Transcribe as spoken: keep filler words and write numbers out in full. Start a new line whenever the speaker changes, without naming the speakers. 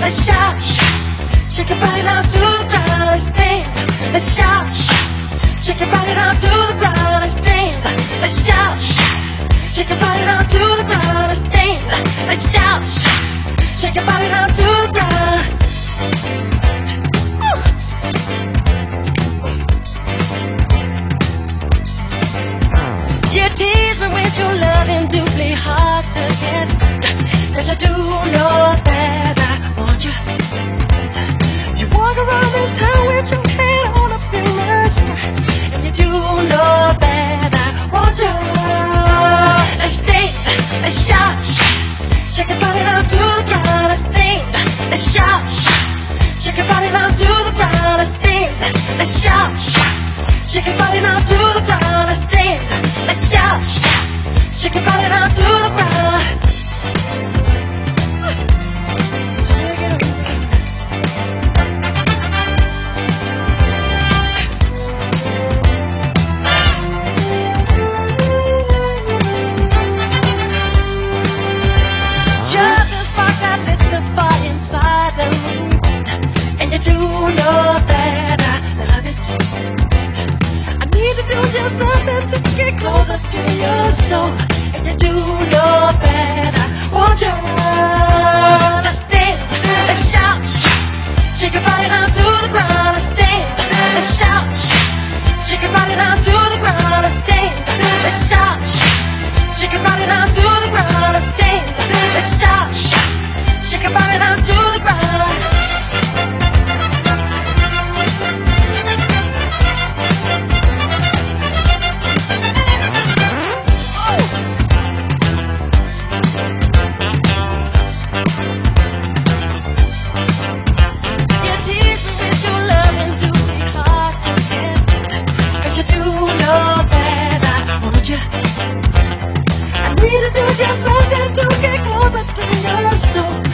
let's shout. Shake your body down to the ground, let's dance. Let's shout. Shake your body down to the ground, let's dance. Let's shout. Shake your body down to the ground, let's dance. Let's shout. Shake your body down to the ground. You tease me with your loving, doubly hard to get. Cause I do know that I want you. You walk around this town with your head on up in the sky. And you do know that I want you. Let's dance, let's shout. Shake your body down to the ground, let's dance. Let's shout. Shake your body down to the ground, let's dance. Let's shout. Shake your body down to the ground, let's dance. Let's shout. Shake your body down to the ground. Just the spark that lit the fire inside of me, and you do know that I love it. I need to do just something to get closer to your soul, and you do know that I want you. Let's dance, let's shout. Shake your body down to the ground, let's dance. Let's shout. Shake your body down to the ground, let's dance. Let's shout. Shake your body down to the ground, let's dance. Let's shout. Shake your body down to the ground. I need to do just something to get closer to your soul.